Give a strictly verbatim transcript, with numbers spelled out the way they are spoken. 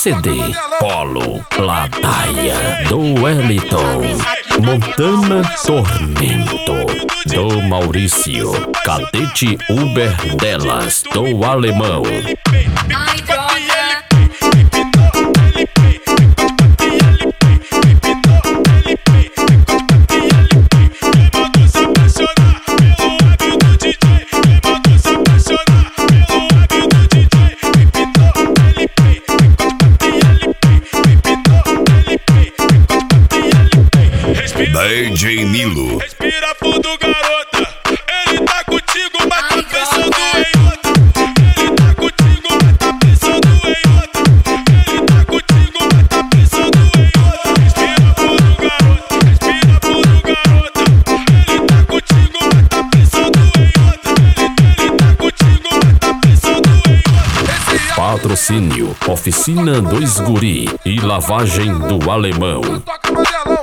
C D Polo Ladaia do Wellington, Montana Tormento do Maurício, Cadete Uber Delas do Alemão. Ai, droga. D J Milo. Respira fundo, garota. Ele tá contigo, mas tá pensando em outra. Ele tá contigo, mas tá pensando em outra. Ele tá contigo, mas tá pensando em outra. Respira fundo, garota. Respira fundo, garota. Ele tá contigo, mas tá pensando em outra. Ele, ele tá contigo, mas tá pensando em outra. Patrocínio Oficina dos Guri e Lavagem do Alemão. Toca, Mandela.